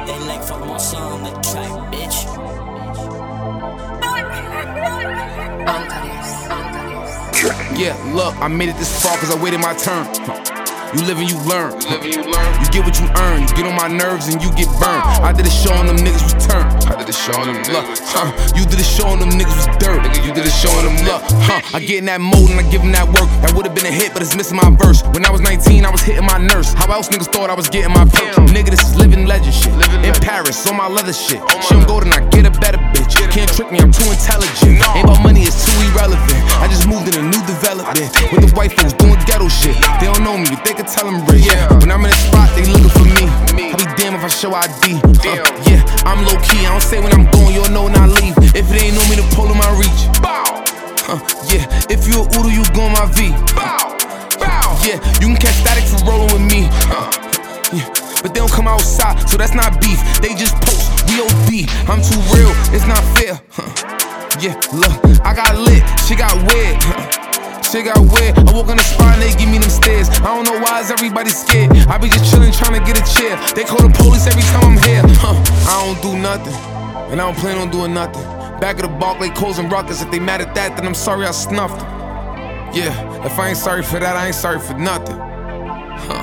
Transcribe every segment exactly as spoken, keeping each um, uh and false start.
They like follow my song, the track, bitch. Yeah, look, I made it this far cause I waited my turn. You live and you learn. You live and you learn. You get what you earn. You get on my nerves and you get burned. I did a show on them niggas return. I did a show on them Look, niggas. huh? You did a show on them niggas was dirt. Nigga, you did a show on them Look, huh? I get in that mode and I give them that work. That would've been a hit, but it's missing my verse. When I was nineteen, I was hitting my nurse. How else niggas thought I was getting my perks? Nigga, this is living legend shit. Living in legend. Paris, on my leather shit. my She don't go, then I get a better bitch. Can't trick me, I'm too intelligent. No. Ain't about money, it's too irrelevant. I just moved in a new development with the white folks doing ghetto shit. They don't know me, but they can tell them rich. Yeah. When I'm in a spot, they looking for me. Me. I be damn if I show I D. Damn. Uh, yeah, I'm low key. I don't say when I'm going, you'll know when I leave. If it ain't know me, the pole in my reach. Bow, Uh, yeah, if you a Udo, you go on my V. bow, bow. Yeah, you can catch static for rolling with me. Uh, yeah, but they don't come outside, so that's not beef. They just post, we O D. I'm too real, it's not fair. Huh. Yeah, look, I got lit, she got weird. Huh. Shit got weird. I walk on the spot and they give me them stairs. I don't know why is everybody scared. I be just chillin' trying to get a chair. They call the police every time I'm here. Huh. I don't do nothing, and I don't plan on doing nothing. Back of the Barclay, Coles and Ruckers. If they mad at that, then I'm sorry I snuffed them. Yeah, if I ain't sorry for that, I ain't sorry for nothing. Huh.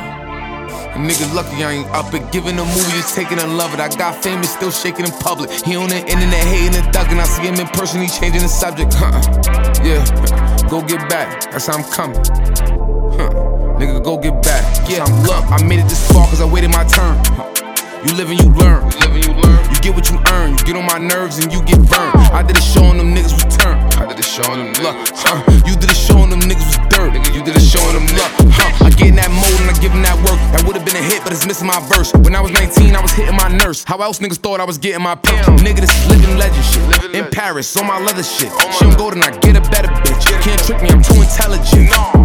A nigga lucky I ain't up it. Giving a movie, just taking and love it. I got famous, still shaking in public. He on the internet, hating and ducking. I see him in person, he changing the subject. Huh. Yeah, go get back. That's how I'm coming. Huh. Nigga, go get back. Yeah, I'm look. I made it this far cause I waited my turn. You live and you learn. You live and you learn. You get what you earn. You get on my nerves and you get burned. I did a show on them niggas return. I did a show on them Look, niggas. uh, you did a show on them niggas was dirt. Nigga, you did a show on them Look, niggas. huh, I get in that mode and I give them that work. That would've been a hit, but it's missing my verse. When I was nineteen, I was hitting my nurse. How else niggas thought I was getting my perks? Nigga, this is living legend shit. Living In legend. Paris, on my leather shit. my She don't go, then I get a better bitch. Can't trick me, I'm too intelligent. No.